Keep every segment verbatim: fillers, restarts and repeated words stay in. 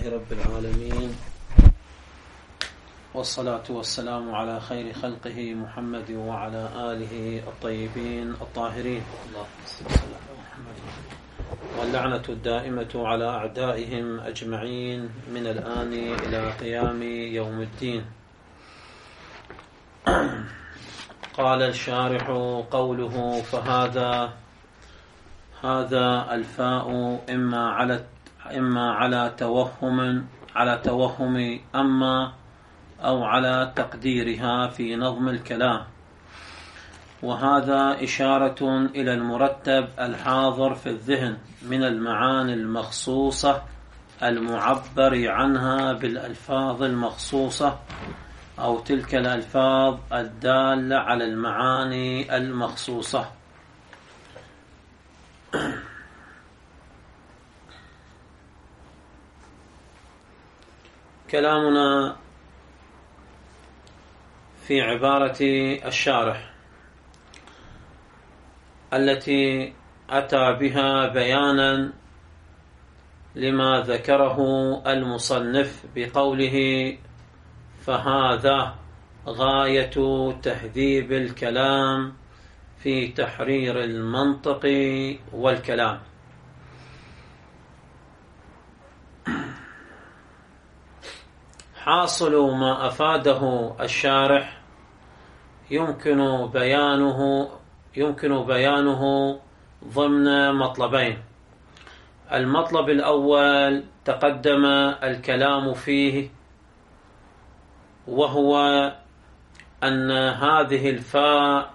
لله رب العالمين، والصلاة والسلام على خير خلقه محمد وعلى آله الطيبين الطاهرين، واللعنة الدائمة على أعدائهم أجمعين من الآن إلى قيام يوم الدين. قال الشارح قوله فهذا هذا الفاء إما على إما على توهم على توهم أما أو على تقديرها في نظم الكلام، وهذا إشارة إلى المرتب الحاضر في الذهن من المعاني المخصوصة المعبر عنها بالألفاظ المخصوصة أو تلك الألفاظ الدالة على المعاني المخصوصة. كلامنا في عبارة الشارح التي أتى بها بيانا لما ذكره المصنف بقوله فهذا غاية تهذيب الكلام في تحرير المنطق والكلام. حاصل ما أفاده الشارح يمكن بيانه يمكن بيانه ضمن مطلبين. المطلب الأول تقدم الكلام فيه، وهو أن هذه الفاء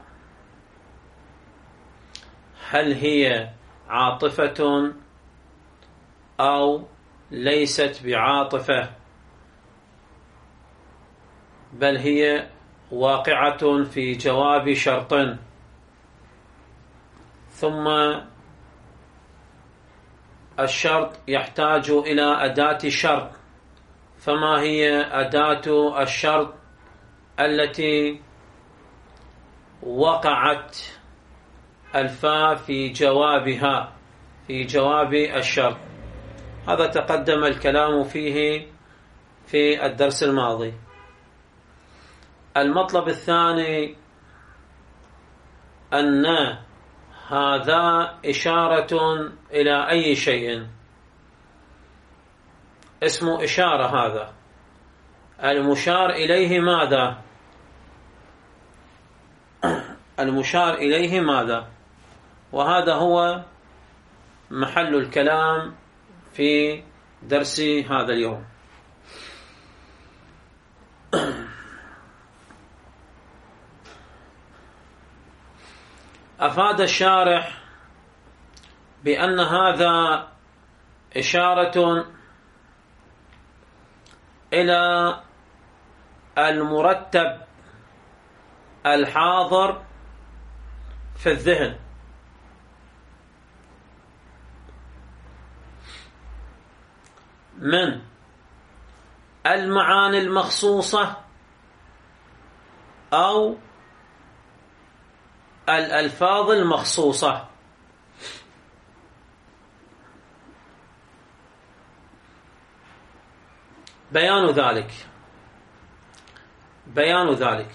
هل هي عاطفة أو ليست بعاطفة، بل هي واقعة في جواب شرط، ثم الشرط يحتاج إلى أداة شرط. فما هي أداة الشرط التي وقعت الفاء في جوابها في جواب الشرط؟ هذا تقدم الكلام فيه في الدرس الماضي. المطلب الثاني أن هذا إشارة إلى أي شيء، اسم إشارة. هذا المشار إليه ماذا؟ المشار إليه ماذا؟ وهذا هو محل الكلام في درس هذا اليوم. أفاد الشارح بأن هذا إشارة إلى المرتب الحاضر في الذهن من المعاني المخصوصة أو الألفاظ المخصوصة. بيان ذلك بيان ذلك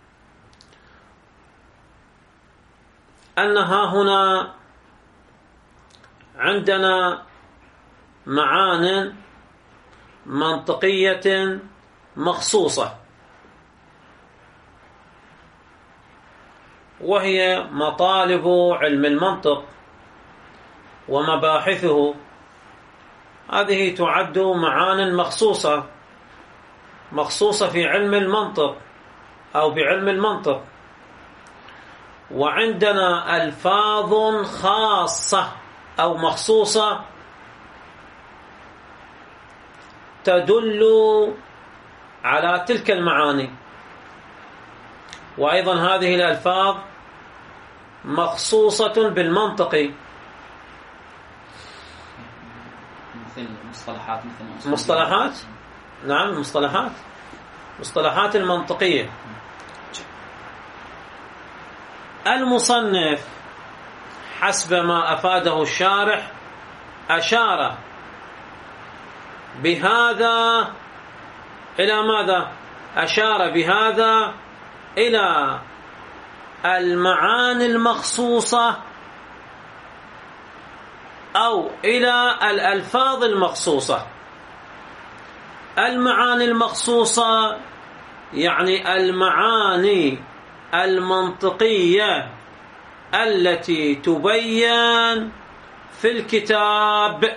أنها هنا عندنا معان منطقية مخصوصة، وهي مطالب علم المنطق ومباحثه. هذه تعد معان مخصوصة مخصوصة في علم المنطق أو بعلم المنطق. وعندنا ألفاظ خاصة أو مخصوصة تدل على تلك المعاني، وأيضا هذه الألفاظ مخصوصة بالمنطق. مثل مصطلحات مثل مصطلحات نعم مصطلحات مصطلحات المنطقية. المصنف حسب ما أفاده الشارح أشار بهذا إلى ماذا؟ أشار بهذا إلى المعاني المخصوصة أو إلى الألفاظ المخصوصة. المعاني المخصوصة يعني المعاني المنطقية التي تبين في الكتاب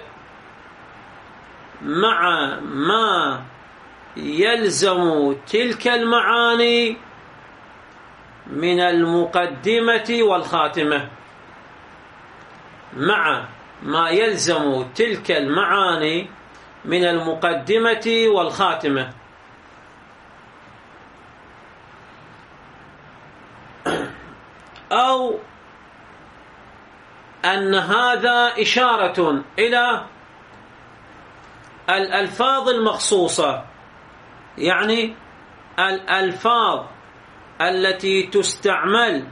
مع ما يلزم تلك المعاني من المقدمة والخاتمة، مع ما يلزم تلك المعاني من المقدمة والخاتمة. أو أن هذا إشارة إلى الألفاظ المخصوصة، يعني الألفاظ التي تستعمل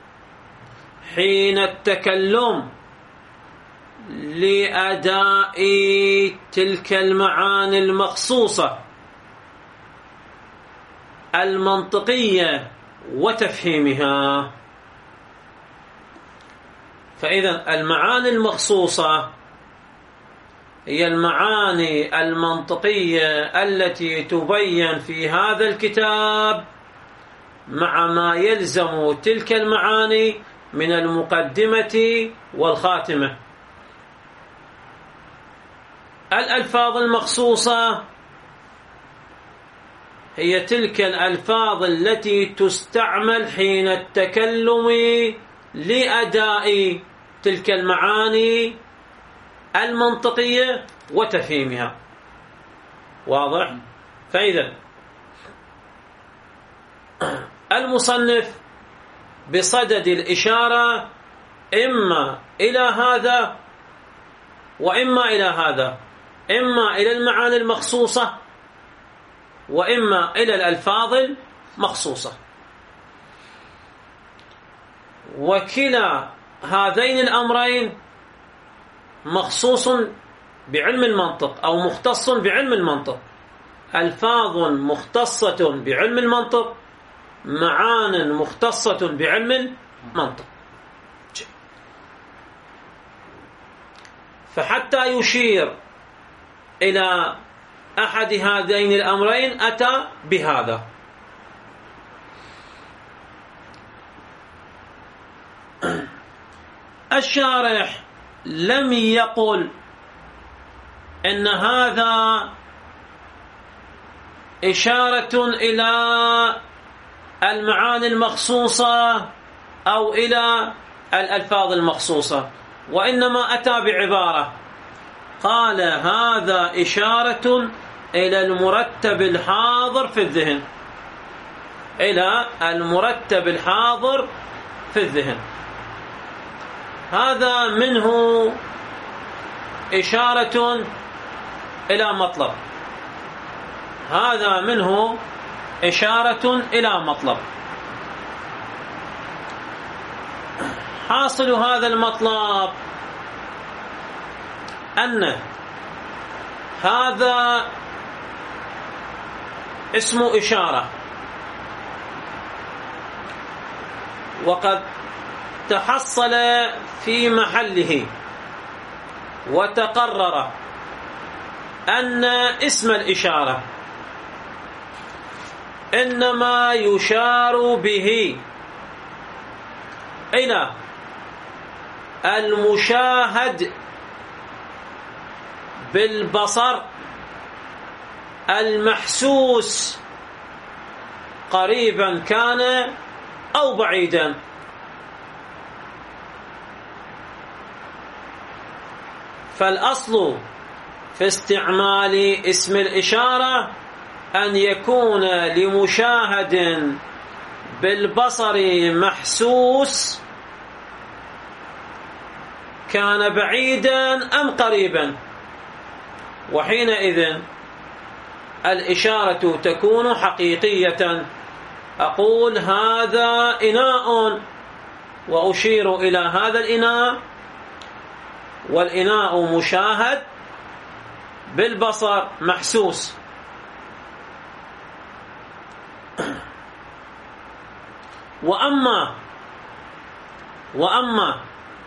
حين التكلم لأداء تلك المعاني المخصوصة المنطقية وتفهيمها. فإذا المعاني المخصوصة هي المعاني المنطقية التي تبين في هذا الكتاب مع ما يلزم تلك المعاني من المقدمة والخاتمة. الألفاظ المخصوصة هي تلك الألفاظ التي تستعمل حين التكلم لأداء تلك المعاني المنطقية وتفهيمها. واضح؟ فإذا المصنف بصدد الإشارة إما إلى هذا وإما إلى هذا، إما إلى المعاني المخصوصة وإما إلى الألفاظ المخصوصة. وكلا هذين الأمرين مخصوص بعلم المنطق أو مختص بعلم المنطق. ألفاظ مختصة بعلم المنطق، معان مختصة بعلم المنطق. فحتى يشير إلى أحد هذين الأمرين أتى بهذا. الشارح لم يقل إن هذا إشارة إلى المعاني المخصوصة أو إلى الألفاظ المخصوصة، وإنما أتى بعبارة قال هذا إشارة إلى المرتب الحاضر في الذهن، إلى المرتب الحاضر في الذهن. هذا منه إشارة إلى مطلب، هذا منه إشارة إلى مطلب. حاصل هذا المطلب أن هذا اسم إشارة، وقد تحصل في محله وتقرر أن اسم الإشارة إنما يشار به إلى المشاهد بالبصر المحسوس قريبا كان أو بعيدا. فالأصل في استعمال اسم الإشارة أن يكون لمشاهد بالبصر محسوس كان بعيدا أم قريبا، وحينئذ الإشارة تكون حقيقية. أقول هذا إناء وأشير إلى هذا الإناء، والإناء مشاهد بالبصر محسوس. وأما وأما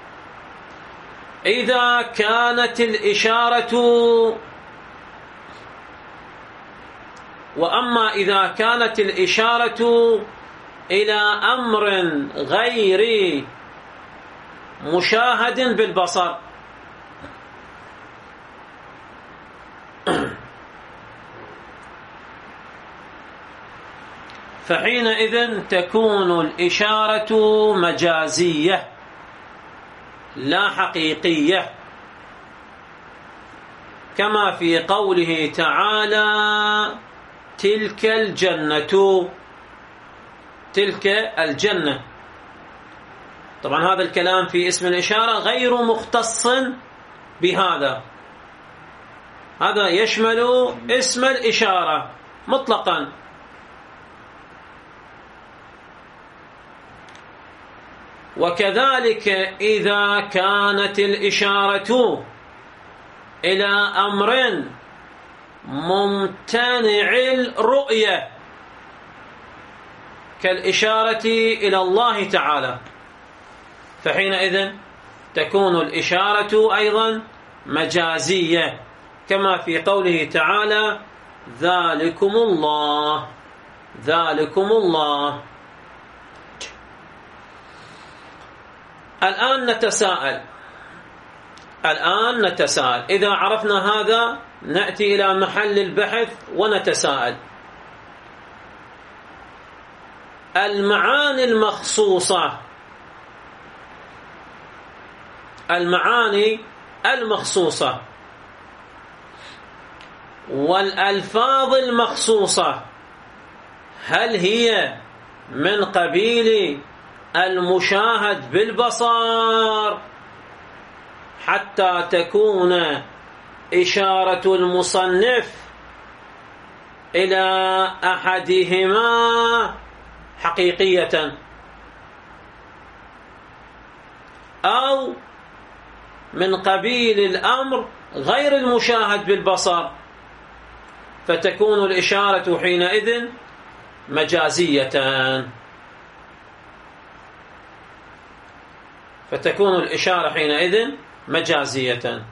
إذا كانت الإشارة وأما إذا كانت الإشارة إلى أمر غير مشاهد بالبصر، فحينئذ تكون الإشارة مجازية لا حقيقية، كما في قوله تعالى: تلك الجنة. تلك الجنة، طبعا هذا الكلام في اسم الإشارة غير مختص بهذا، هذا يشمل اسم الإشارة مطلقا. وكذلك إذا كانت الإشارة إلى أمر ممتنع الرؤية كالإشارة إلى الله تعالى، فحينئذ تكون الإشارة أيضا مجازية، كما في قوله تعالى: ذلكم الله. ذلكم الله. الآن نتساءل الآن نتساءل إذا عرفنا هذا نأتي إلى محل البحث ونتساءل: المعاني المخصوصة المعاني المخصوصة والألفاظ المخصوصة، هل هي من قبيل المشاهد بالبصر حتى تكون إشارة المصنف إلى أحدهما حقيقية، أو من قبيل الأمر غير المشاهد بالبصر فتكون الإشارة حينئذ مجازية فتكون الإشارة حينئذ مجازية.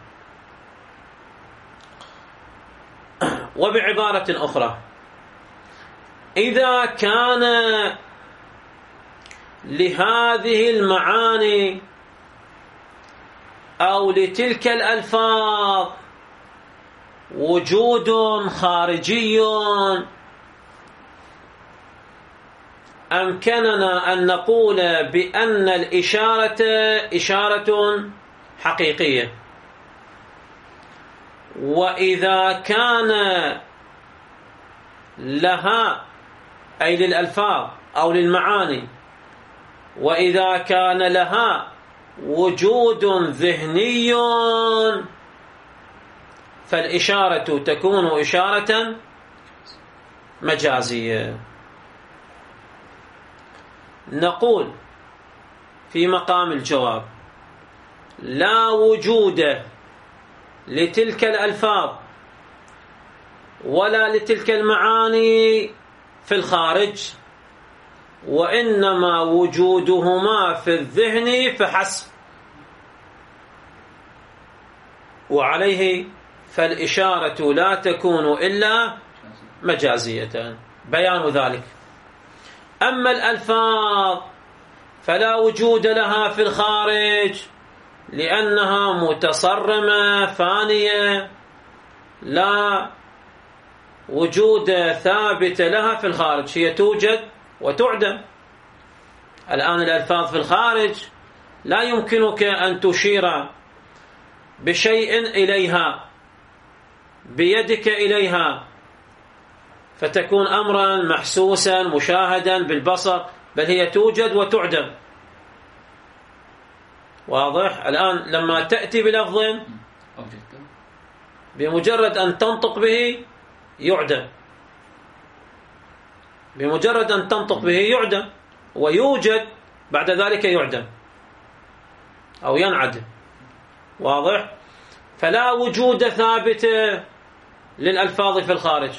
وبعبارة أخرى، إذا كان لهذه المعاني أو لتلك الألفاظ وجود خارجي أمكننا أن نقول بأن الإشارة إشارة حقيقية. وإذا كان لها أي للألفاظ أو للمعاني، وإذا كان لها وجود ذهني فالإشارة تكون إشارة مجازية. نقول في مقام الجواب: لا وجود لتلك الألفاظ ولا لتلك المعاني في الخارج، وإنما وجودهما في الذهن فحسب، وعليه فالإشارة لا تكون إلا مجازية. بيان ذلك: أما الألفاظ فلا وجود لها في الخارج لأنها متصرمة فانية، لا وجود ثابت لها في الخارج، هي توجد وتعدم. الآن الألفاظ في الخارج لا يمكنك أن تشير بشيء إليها بيدك إليها فتكون أمرا محسوسا مشاهدا بالبصر، بل هي توجد وتعدم. واضح؟ الآن لما تأتي بلفظ بمجرد أن تنطق به يعدم، بمجرد أن تنطق به يعدم، ويوجد بعد ذلك يعدم أو ينعدم. واضح؟ فلا وجود ثابت للألفاظ في الخارج.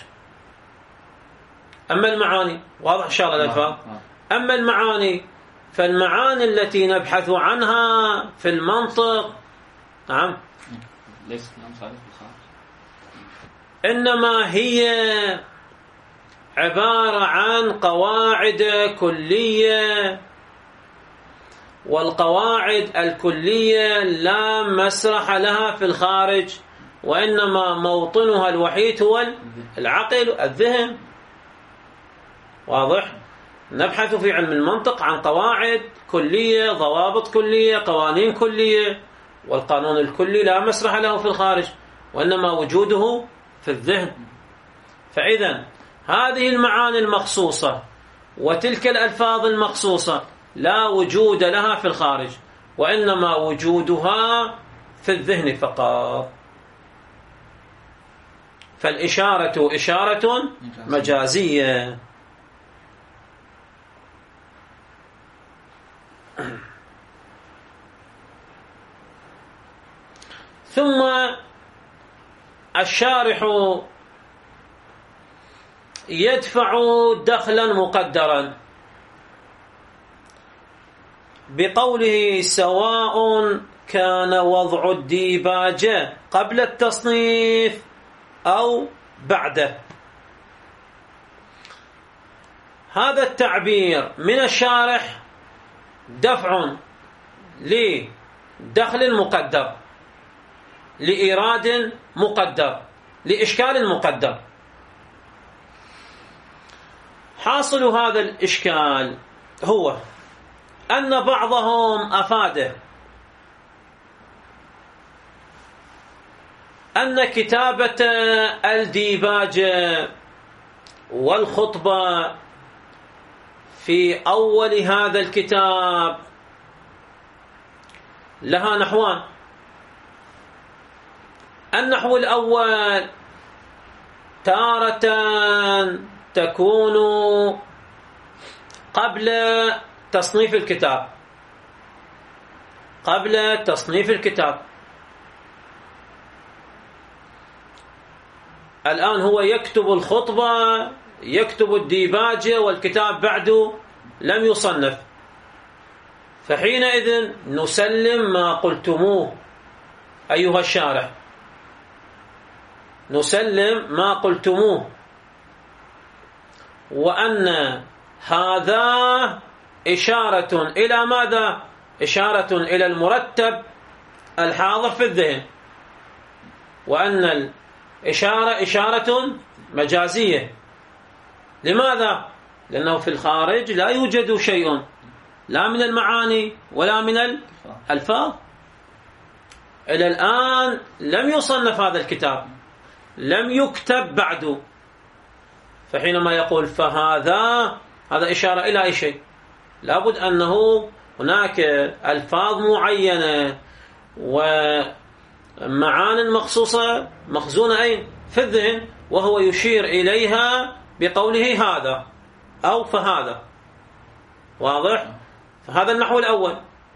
أما المعاني واضح إن شاء الله الألفاظ. أما المعاني فالمعاني التي نبحث عنها في المنطق نعم ليست في الخارج، إنما هي عبارة عن قواعد كلية، والقواعد الكلية لا مسرح لها في الخارج، وإنما موطنها الوحيد هو العقل الذهن. واضح؟ نبحث في علم المنطق عن قواعد كلية، ضوابط كلية، قوانين كلية، والقانون الكلي لا مسرح له في الخارج، وإنما وجوده في الذهن. فإذا هذه المعاني المخصوصة وتلك الألفاظ المخصوصة لا وجود لها في الخارج، وإنما وجودها في الذهن فقط. فالإشارة إشارة مجازية. ثم الشارح يدفع دخلا مقدرا بقوله سواء كان وضع الديباجة قبل التصنيف أو بعده. هذا التعبير من الشارح دفع لدخل مقدر، لإيراد مقدر، لإشكال مقدر. حاصل هذا الإشكال هو أن بعضهم أفاده أن كتابة الديباجة والخطبة في أول هذا الكتاب لها نحوان. النحو الأول تارة تكون قبل تصنيف الكتاب، قبل تصنيف الكتاب. الآن هو يكتب الخطبة، يكتب الديباجة، والكتاب بعده لم يصنف، فحينئذ نسلم ما قلتموه أيها الشارح، نسلم ما قلتموه، وأن هذا إشارة إلى ماذا؟ إشارة إلى المرتب الحاضر في الذهن، وأن الإشارة إشارة مجازية. لماذا؟ لأنه في الخارج لا يوجد شيء لا من المعاني ولا من الألفاظ. إلى الآن لم يصنف هذا الكتاب، لم يكتب بعده، فحينما يقول فهذا هذا إشارة إلى أي شيء؟ لابد أنه هناك ألفاظ معينة ومعان مخصوصة مخزونة أين؟ في الذهن، وهو يشير إليها بقوله هذا أو فهذا. واضح؟ فهذا النحو الأول.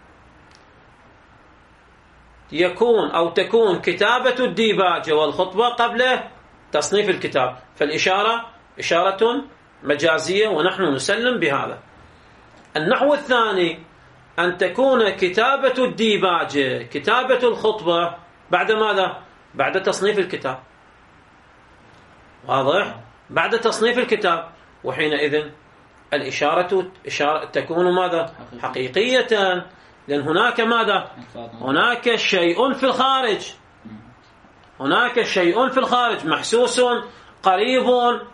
يكون أو تكون كتابة الديباجة والخطبة قبل تصنيف الكتاب، فالإشارة إشارة مجازية ونحن نسلم بهذا. النحو الثاني أن تكون كتابة الديباجة كتابة الخطبة بعد ماذا؟ بعد تصنيف الكتاب. واضح؟ بعد تصنيف الكتاب، وحينئذ الإشارة إشارة تكون ماذا؟ حقيقية، لأن هناك ماذا؟ هناك شيء في الخارج، هناك شيء في الخارج محسوس قريب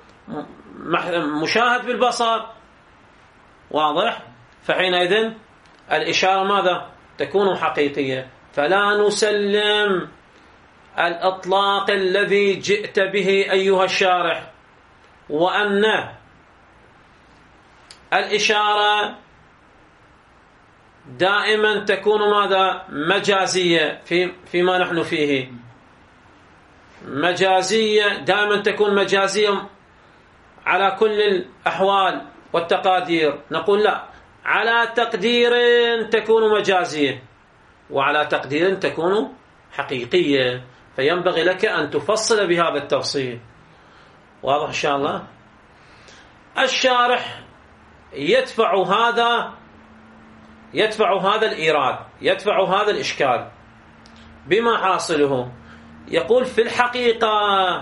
مشاهد بالبصر. واضح؟ فحينئذ الإشارة ماذا؟ تكون حقيقية. فلا نسلم الإطلاق الذي جئت به أيها الشارح، وأن الإشارة دائما تكون ماذا؟ مجازية في فيما نحن فيه، مجازية دائما تكون مجازية على كل الأحوال والتقادير. نقول لا، على تقدير تكون مجازية وعلى تقدير تكون حقيقية، فينبغي لك أن تفصل بهذا التفصيل. واضح إن شاء الله. الشارح يدفع هذا يدفع هذا الإيراد، يدفع هذا الإشكال بما حاصله. يقول في الحقيقة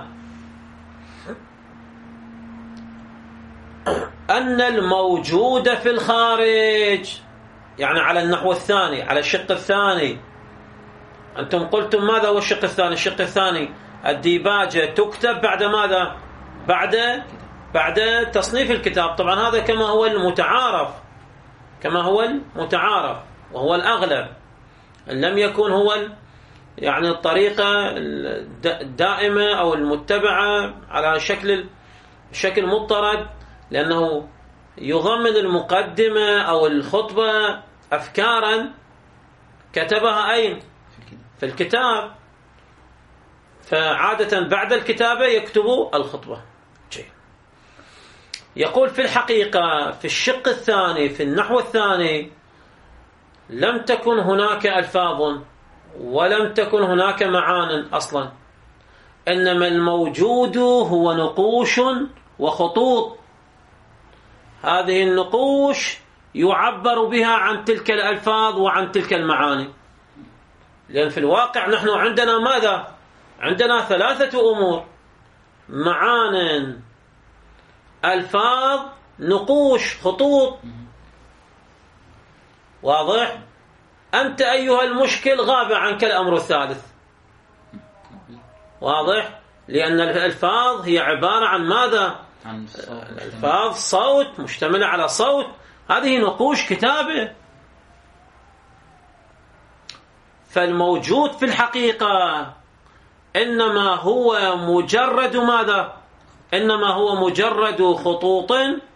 أن الموجود في الخارج، يعني على النحو الثاني، على الشق الثاني. أنتم قلتم ماذا هو الشق الثاني؟ الشق الثاني الديباجة تكتب بعد ماذا؟ بعد بعد تصنيف الكتاب. طبعا هذا كما هو المتعارف، كما هو المتعارف وهو الأغلب، إن لم يكن هو يعني الطريقة الدائمة أو المتبعة على شكل شكل مضطرد، لأنه يضمن المقدمة أو الخطبة أفكارا كتبها أين؟ في الكتاب، فعادة بعد الكتابة يكتب الخطبة. يقول في الحقيقة في الشق الثاني، في النحو الثاني، لم تكن هناك ألفاظ ولم تكن هناك معان أصلا، إنما الموجود هو نقوش وخطوط. هذه النقوش يعبر بها عن تلك الألفاظ وعن تلك المعاني، لأن في الواقع نحن عندنا ماذا؟ عندنا ثلاثة أمور: معان، ألفاظ، نقوش، خطوط. واضح؟ أنت أيها المشكل غاب عنك الأمر الثالث. واضح؟ لأن الألفاظ هي عبارة عن ماذا؟ عن صوت. الألفاظ صوت، مشتملة على صوت، هذه نقوش كتابة. فالموجود في الحقيقة إنما هو مجرد ماذا؟ إنما هو مجرد خطوط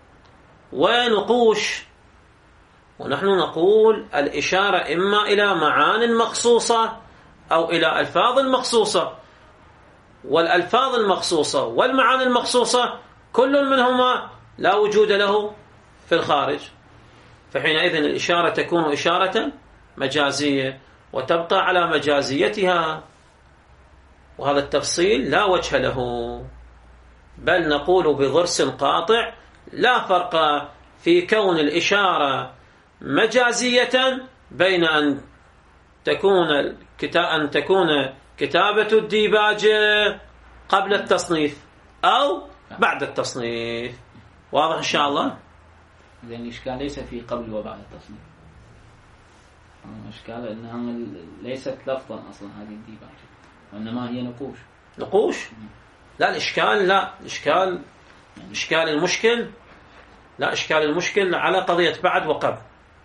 ونقوش. ونحن نقول الإشارة إما إلى معان مخصوصة أو إلى ألفاظ مخصوصة، والألفاظ المخصوصة والمعاني المخصوصة كل منهما لا وجود له في الخارج، فحينئذ الإشارة تكون إشارة مجازية وتبقى على مجازيتها، وهذا التفصيل لا وجه له، بل نقول بضرس قاطع: لا فرق في كون الإشارة مجازية بين أن تكون أن تكون كتابة الديباجة قبل التصنيف أو بعد التصنيف. واضح إن شاء الله؟ لأن الإشكال ليس في قبل وبعد التصنيف، الإشكال أنها ليست لفظا أصلا هذه الديباجة، وإنما هي نقوش. نقوش؟ لا، الإشكال لا الإشكال إشكال المشكل لا إشكال المشكل على قضية بعد وقبل.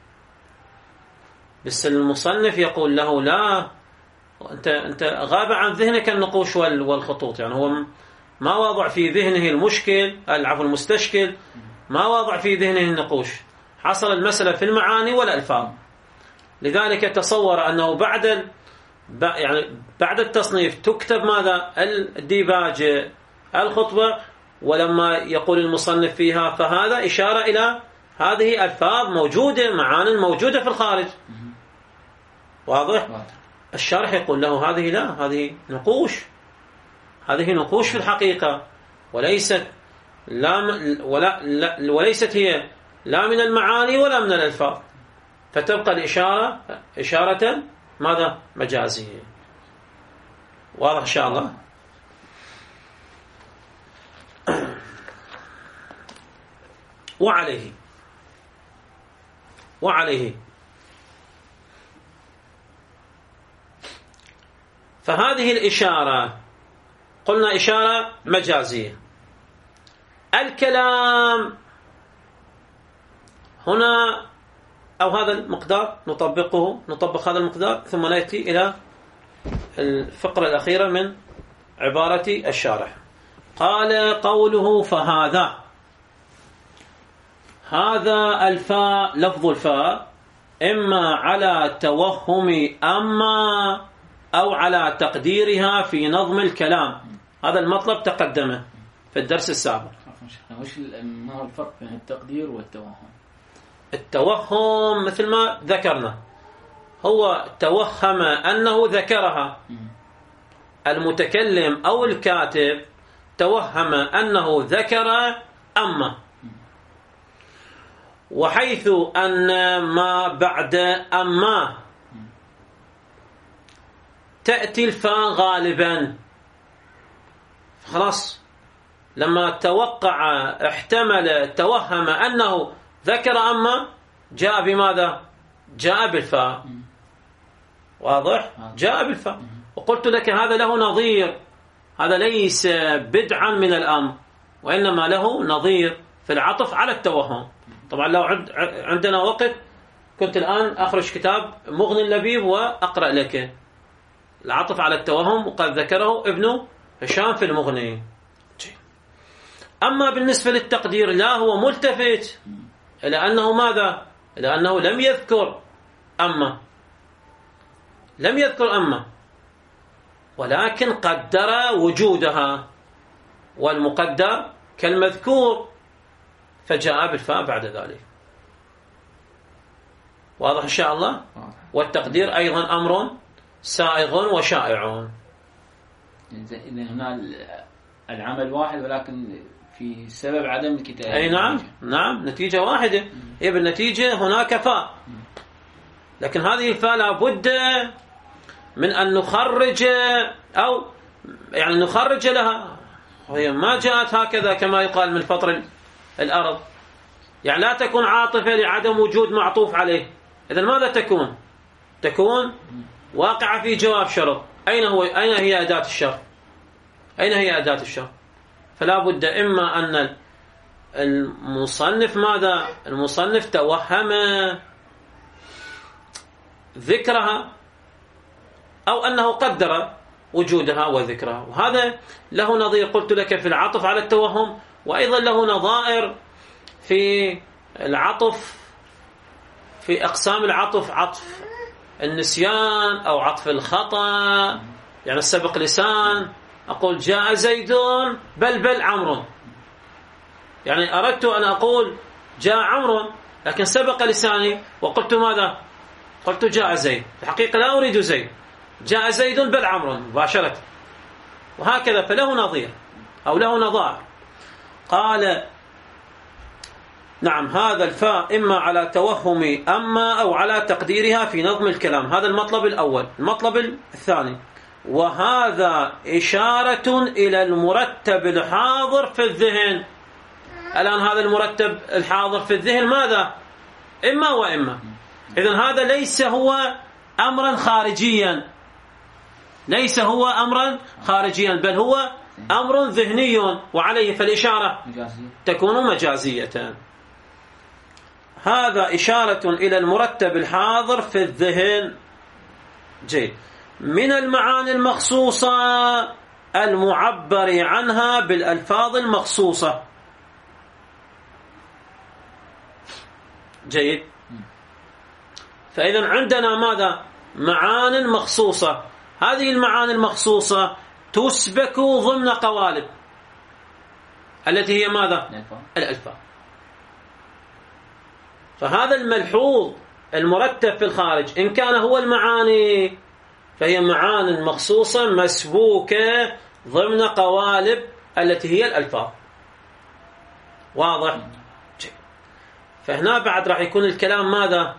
بس المصنف يقول له: لا، أنت أنت غاب عن ذهنك النقوش والخطوط، يعني هو ما واضع في ذهنه المشكل العفو المستشكل، ما واضع في ذهنه النقوش، حصل المسألة في المعاني والألفاظ. لذلك تصور أنه بعد يعني بعد التصنيف تكتب ماذا؟ الديباجة، الخطبة، ولما يقول المصنف فيها فهذا إشارة إلى هذه ألفاظ موجودة، معاني موجودة في الخارج. واضح؟ الشارح يقول له: هذه لا، هذه نقوش، هذه نقوش في الحقيقة، وليست لا ولا لا وليست هي لا من المعاني ولا من الألفاظ، فتبقى الإشارة إشارة ماذا؟ مجازية. واضح إن شاء الله؟ وعليه وعليه فهذه الإشارة قلنا إشارة مجازية. الكلام هنا أو هذا المقدار نطبقه نطبق هذا المقدار ثم نأتي إلى الفقرة الأخيرة من عبارة الشارح. قال: قوله فهذا، هذا الفاء لفظ الفاء إما على توهم أما أو على تقديرها في نظم الكلام. هذا المطلب تقدمه في الدرس السابق. وش ما هو الفرق بين التقدير والتوهم؟ التوهم مثل ما ذكرنا هو توهم أنه ذكرها. المتكلم أو الكاتب توهم أنه ذكر أما، وحيث أن ما بعد أما تأتي الفاء غالبا، خلاص لما توقع احتمل توهم أنه ذكر أما جاء بماذا؟ جاء بالفاء. واضح؟ جاء بالفاء. وقلت لك هذا له نظير، هذا ليس بدعا من الأمر، وإنما له نظير في العطف على التوهم. طبعا لو عندنا وقت كنت الآن أخرج كتاب مغني اللبيب وأقرأ لك العطف على التوهم، وقد ذكره ابن هشام في المغني. أما بالنسبة للتقدير لا، هو ملتفت إلى أنه ماذا؟ إلى أنه لم يذكر أما، لم يذكر أما، ولكن قدر وجودها، والمقدر كالمذكور، فجاء بالفاء بعد ذلك. واضح إن شاء الله؟ والتقدير أيضا أمر سائغ وشائع. إذن هنا العمل واحد ولكن في سبب عدم الكتابة. أي نعم نعم، نتيجة واحدة. هي بالنتيجة هناك فاء، لكن هذه الفاء لابد من أن نخرج، أو يعني نخرج لها، هي ما جاءت هكذا كما يقال من فطر الأرض، يعني لا تكون عاطفة لعدم وجود معطوف عليه. إذن ماذا تكون؟ تكون واقعة في جواب شرط. أين هو؟ أين هي أداة الشرط؟ أين هي أداة الشرط؟ فلا بد إما أن المصنف ماذا؟ المصنف توهم ذكرها، أو أنه قدر وجودها وذكرها. وهذا له نظير قلت لك في العطف على التوهم، وأيضا له نظائر في العطف في أقسام العطف، عطف النسيان أو عطف الخطأ، يعني السبق لسان، أقول جاء زيد بل بل عمرو، يعني أردت أن أقول جاء عمرو لكن سبق لساني وقلت ماذا؟ قلت جاء زيد، في الحقيقة لا أريد زيد، جاء زيد بل عمرو مباشرة. وهكذا، فله نظير أو له نظائر. قال نعم، هذا الفاء إما على توهم أما أو على تقديرها في نظم الكلام. هذا المطلب الأول. المطلب الثاني، وهذا إشارة إلى المرتب الحاضر في الذهن. الآن هذا المرتب الحاضر في الذهن ماذا؟ إما وإما. إذن هذا ليس هو أمرا خارجيا، ليس هو أمرا خارجيا، بل هو أمر ذهني، وعليه فالإشارة تكون مجازية. هذا إشارة إلى المرتب الحاضر في الذهن. جيد. من المعاني المخصوصة المعبر عنها بالألفاظ المخصوصة. جيد. فإذا عندنا ماذا؟ معان مخصوصة. هذه المعاني المخصوصة تسبك ضمن قوالب التي هي ماذا؟ الألفاظ. فهذا الملحوظ المرتب في الخارج إن كان هو المعاني، فهي معان مخصوصة مسبوكة ضمن قوالب التي هي الألفاظ. واضح؟ فهنا بعد راح يكون الكلام ماذا؟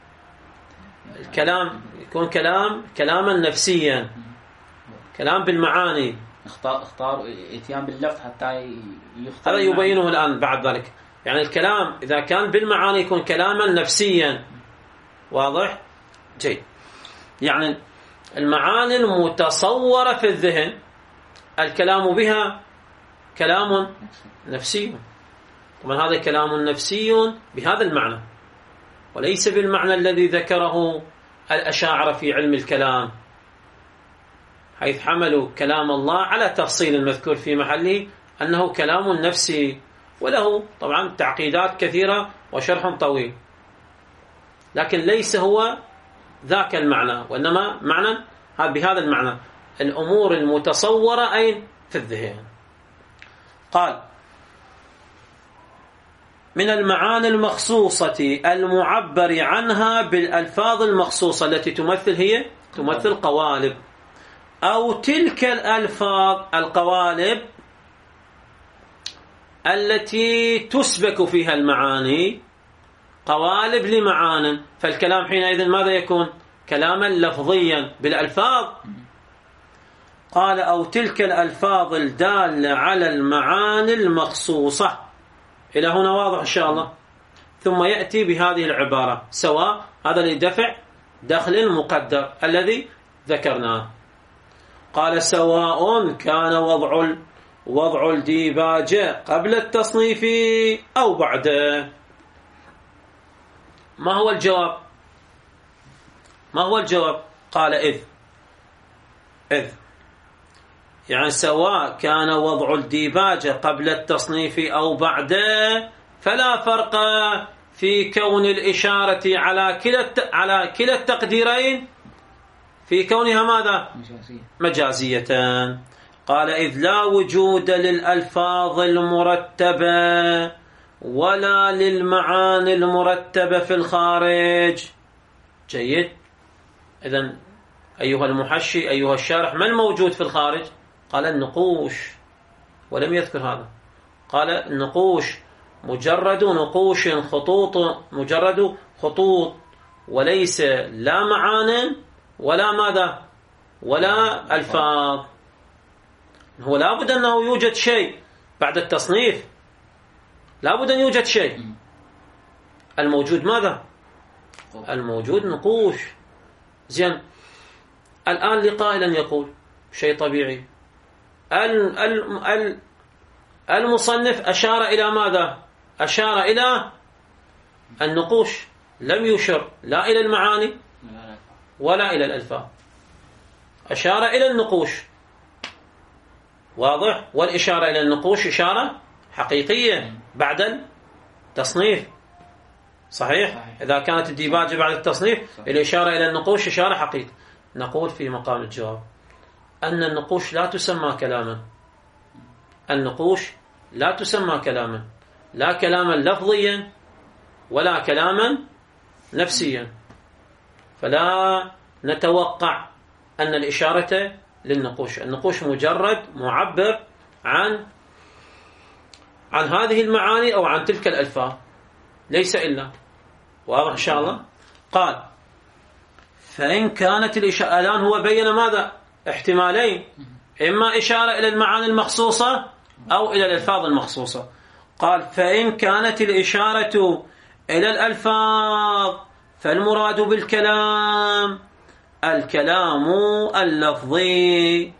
الكلام يكون كلام كلاما نفسيا، كلام بالمعاني. اختار اختار اتيان باللفظ حتى يختار. هذا يبينه الآن بعد ذلك. يعني الكلام إذا كان بالمعاني يكون كلاما نفسيا. واضح؟ جيد. يعني المعاني المتصورة في الذهن الكلام بها كلام نفسي. طبعا هذا كلام نفسي بهذا المعنى، وليس بالمعنى الذي ذكره الأشاعرة في علم الكلام، حيث حملوا كلام الله على تفصيل المذكور في محله أنه كلام نفسي، وله طبعا تعقيدات كثيرة وشرح طويل، لكن ليس هو ذاك المعنى، وإنما معنى بهذا المعنى، الأمور المتصورة أين؟ في الذهن. قال من المعاني المخصوصة المعبر عنها بالألفاظ المخصوصة التي تمثل هي تمثل قوالب، أو تلك الألفاظ القوالب التي تسبك فيها المعاني قوالب لمعان، فالكلام حينئذ ماذا يكون؟ كلاما لفظيا بالألفاظ. قال أو تلك الألفاظ الدالة على المعاني المخصوصة. إلى هنا واضح إن شاء الله. ثم يأتي بهذه العبارة سواء، هذا لدفع دخل مقدر الذي ذكرناه. قال سواء كان وضع وضع الديباجة قبل التصنيف أو بعده. ما هو الجواب؟ ما هو الجواب؟ قال إذ إذ يعني سواء كان وضع الديباجة قبل التصنيف أو بعده فلا فرق في كون الإشارة على كلا على كلا التقديرين في كونها ماذا؟ مجازية. مجازية. قال إذ لا وجود للألفاظ المرتبة ولا للمعاني المرتبة في الخارج. جيد. إذن أيها المحشي أيها الشارح، ما الموجود في الخارج؟ قال النقوش، ولم يذكر هذا. قال النقوش مجرد نقوش، خطوط، مجرد خطوط، وليس لا معان ولا ماذا ولا ألفاظ. هو لابد أنه يوجد شيء بعد التصنيف، لابد أن يوجد شيء. الموجود ماذا؟ الموجود نقوش. زين، الآن لقائلا يقول شيء طبيعي، المصنف أشار إلى ماذا؟ أشار إلى النقوش، لم يشر لا إلى المعاني ولا إلى الألفاظ، أشار إلى النقوش. واضح؟ والإشارة إلى النقوش إشارة حقيقية بعد التصنيف. صحيح؟ إذا كانت الديباجة بعد التصنيف الإشارة إلى النقوش إشارة حقيقية. نقول في مقام الجواب أن النقوش لا تسمى كلاما، النقوش لا تسمى كلاما، لا كلاما لفظيا ولا كلاما نفسيا، فلا نتوقع أن الإشارة للنقوش. النقوش مجرد معبر عن عن هذه المعاني أو عن تلك الألفاظ، ليس إلا. واضح إن شاء الله؟ قال فإن كانت الإشارة، الآن هو بين ماذا؟ احتمالين، إما إشارة إلى المعاني المخصوصة أو إلى الألفاظ المخصوصة. قال فإن كانت الإشارة إلى الألفاظ فالمراد بالكلام الكلام اللفظي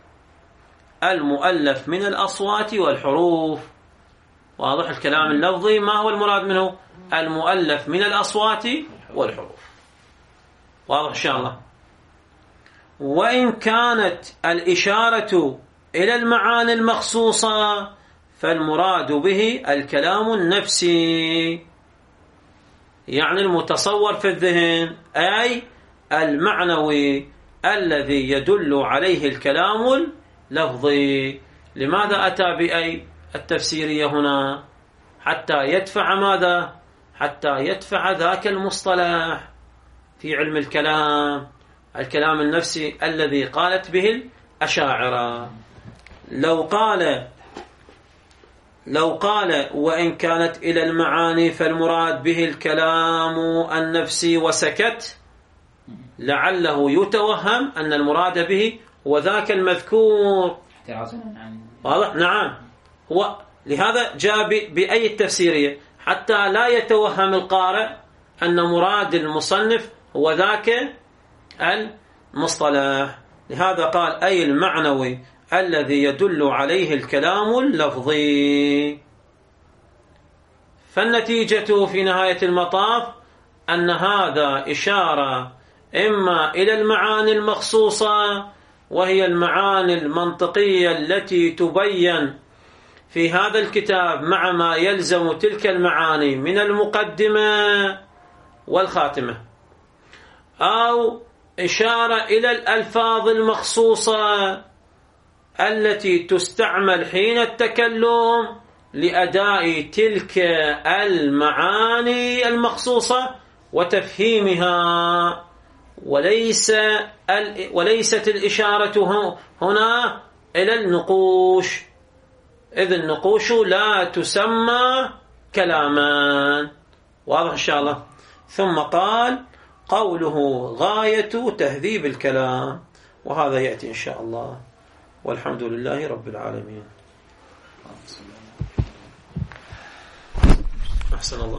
المؤلف من الأصوات والحروف. واضح؟ الكلام اللفظي ما هو المراد منه؟ المؤلف من الأصوات والحروف. واضح إن شاء الله؟ وإن كانت الإشارة إلى المعاني المخصوصة فالمراد به الكلام النفسي، يعني المتصور في الذهن، أي المعنوي الذي يدل عليه الكلام اللفظي. لماذا أتى بأي التفسيرية هنا؟ حتى يدفع ماذا؟ حتى يدفع ذاك المصطلح في علم الكلام، الكلام النفسي الذي قالت به الأشاعرة. لو قال لو قال وإن كانت إلى المعاني فالمراد به الكلام النفسي وسكت لعله يتوهم أن المراد به هو ذاك المذكور. واضح؟ نعم. هو لهذا جاء بأي التفسيرية حتى لا يتوهم القارئ أن مراد المصنف هو ذاك المصطلح. لهذا قال أي المعنوي الذي يدل عليه الكلام اللفظي. فالنتيجة في نهاية المطاف أن هذا إشارة إما إلى المعاني المخصوصة وهي المعاني المنطقية التي تبين في هذا الكتاب مع ما يلزم تلك المعاني من المقدمة والخاتمة، أو إشارة إلى الألفاظ المخصوصة التي تستعمل حين التكلم لأداء تلك المعاني المخصوصة وتفهيمها، وليس وليست الإشارة هنا إلى النقوش. إذ النقوش لا تسمى كلاما. واضح إن شاء الله. ثم قال قوله غاية تهذيب الكلام، وهذا يأتي إن شاء الله. والحمد لله رب العالمين. أحسن الله.